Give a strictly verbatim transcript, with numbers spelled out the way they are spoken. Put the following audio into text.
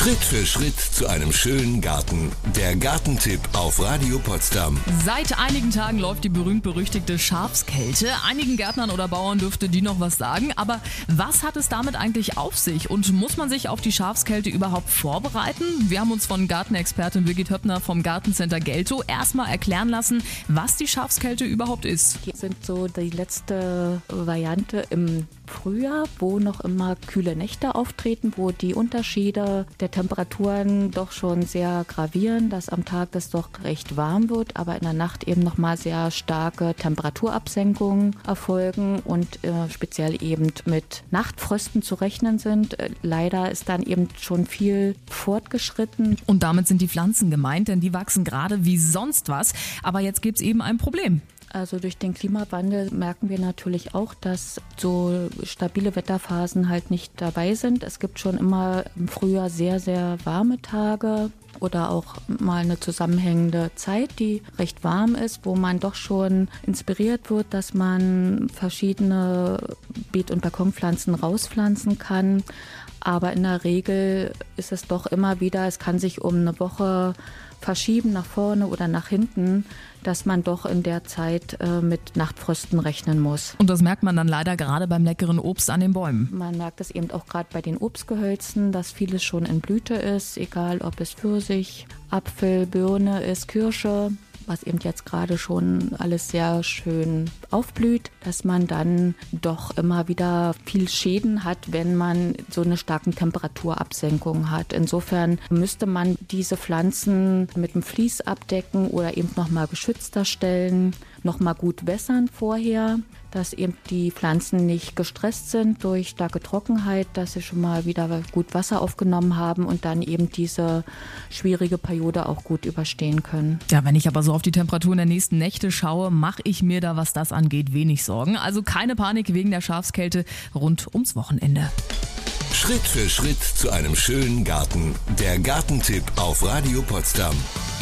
Schritt für Schritt zu einem schönen Garten. Der Gartentipp auf Radio Potsdam. Seit einigen Tagen läuft die berühmt-berüchtigte Schafskälte. Einigen Gärtnern oder Bauern dürfte die noch was sagen. Aber was hat es damit eigentlich auf sich? Und muss man sich auf die Schafskälte überhaupt vorbereiten? Wir haben uns von Gartenexpertin Birgit Höppner vom Gartencenter Geltow erstmal erklären lassen, was die Schafskälte überhaupt ist. Die sind so die letzte Variante im Frühjahr, wo noch immer kühle Nächte auftreten, wo die Unterschiede der Temperaturen doch schon sehr gravieren, dass am Tag das doch recht warm wird, aber in der Nacht eben nochmal sehr starke Temperaturabsenkungen erfolgen und äh, speziell eben mit Nachtfrösten zu rechnen sind. Äh, leider ist dann eben schon viel fortgeschritten. Und damit sind die Pflanzen gemeint, denn die wachsen gerade wie sonst was. Aber jetzt gibt es eben ein Problem. Also durch den Klimawandel merken wir natürlich auch, dass so stabile Wetterphasen halt nicht dabei sind. Es gibt schon immer im Frühjahr sehr, sehr warme Tage oder auch mal eine zusammenhängende Zeit, die recht warm ist, wo man doch schon inspiriert wird, dass man verschiedene Beet- und Balkonpflanzen rauspflanzen kann. Aber in der Regel ist es doch immer wieder, es kann sich um eine Woche verschieben nach vorne oder nach hinten, dass man doch in der Zeit äh, mit Nachtfrösten rechnen muss. Und das merkt man dann leider gerade beim leckeren Obst an den Bäumen. Man merkt es eben auch gerade bei den Obstgehölzen, dass vieles schon in Blüte ist, egal ob es Pfirsich, Apfel, Birne ist, Kirsche, was eben jetzt gerade schon alles sehr schön aufblüht, dass man dann doch immer wieder viel Schäden hat, wenn man so eine starke Temperaturabsenkung hat. Insofern müsste man diese Pflanzen mit einem Vlies abdecken oder eben nochmal geschützter stellen, nochmal gut wässern vorher, dass eben die Pflanzen nicht gestresst sind durch starke Trockenheit, dass sie schon mal wieder gut Wasser aufgenommen haben und dann eben diese schwierige Periode auch gut überstehen können. Ja, wenn ich aber so auf die Temperaturen der nächsten Nächte schaue, mache ich mir da, was das angeht, wenig Sorgen. Also keine Panik wegen der Schafskälte rund ums Wochenende. Schritt für Schritt zu einem schönen Garten. Der Gartentipp auf Radio Potsdam.